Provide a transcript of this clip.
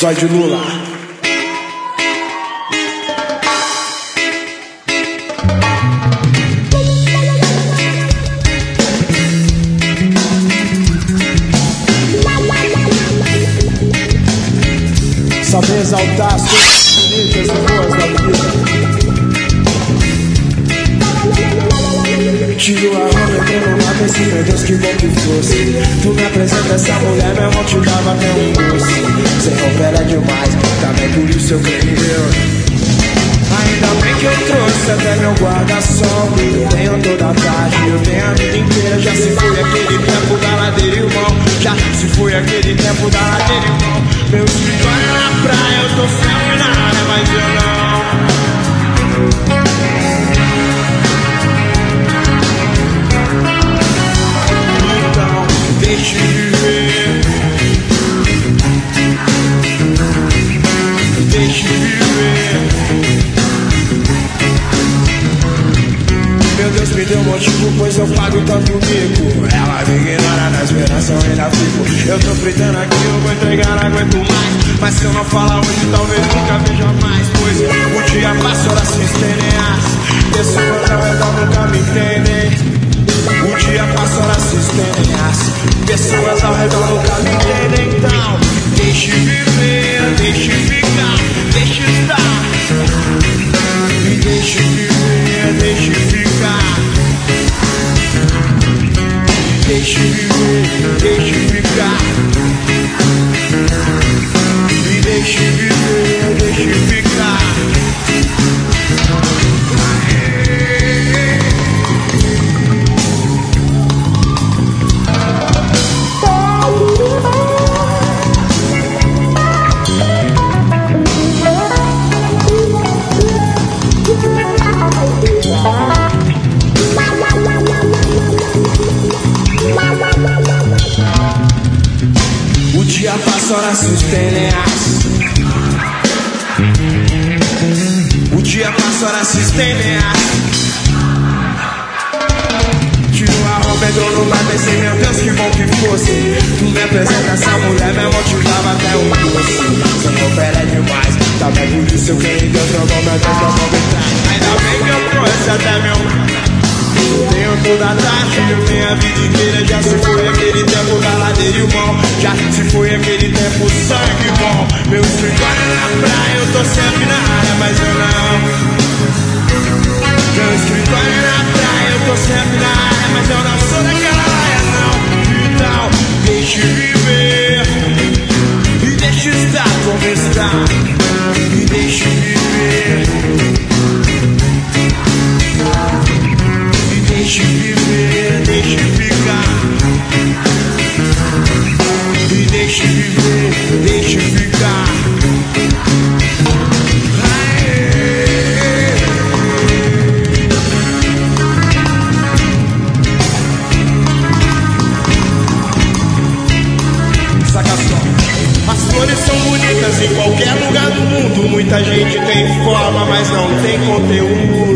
Zóio de Lula. Saber exaltar as coisas bonitas e boas da vida. Tiro a onda, entrou numa pensei, meu Deus, que bom que fosse. Tu me apresenta essa mulher, meu irmão te dava até um doce. Sem roupa é demais, também por isso eu creio em Deus. Ainda bem que eu trouxe até meu guarda-sol. Eu tenho toda a tarde, eu tenho a vida inteira. Já se foi aquele tempo da ladeira, irmão. Já se foi aquele tempo da ladeira, irmão. Meu escritório é na praia, eu tô sempre na área, mas eu não. Então, deixe viver. Deixe viver. Meu Deus me deu motivo, pois eu pago tanto mico. Ela me ignora na esperança, eu ainda fico. Eu tô fritando aqui, eu vou entregar, não aguento mais. Mas se eu não falar hoje, talvez nunca veja mais. Pois o dia passa, horas se estendem. As pessoas ao redor nunca me entendem. O dia passa, horas se estendem. As pessoas ao redor nunca me entendem. Então, deixe viver, deixe ficar, deixe estar. E deixe viver, deixe ficar. Deixe viver, deixe ficar. E deixe viver, deixe ficar. O dia passa, horas se estendem. O dia passa, horas se estendem. Tiro a roupa, entrou no mar, pensei, meu Deus, que bom que fosse. Tu me apresenta essa mulher, meu irmão te dava até um doce. Sem roupa é demais, também por isso eu creio em Deus, meu bom, meu Deus, meu bom me traz. Ainda bem que eu trouxe até meu. Eu tenho toda a tarde, eu tenho a vida inteira. Já se foi aquele tempo da ladeira, irmão. Já se foi aquele tempo sangue bom. Meu escritório é na praia, eu tô sempre na área, mas eu não. Meu escritório é na praia, eu tô sempre na área, mas eu não sou daquela área, não. Então, deixe viver e deixe estar como está. E deixe viver. Deixe viver, deixe ficar. E deixe viver, deixe ficar. Saca só. As flores são bonitas em qualquer lugar do mundo. Muita gente tem forma, mas não tem conteúdo.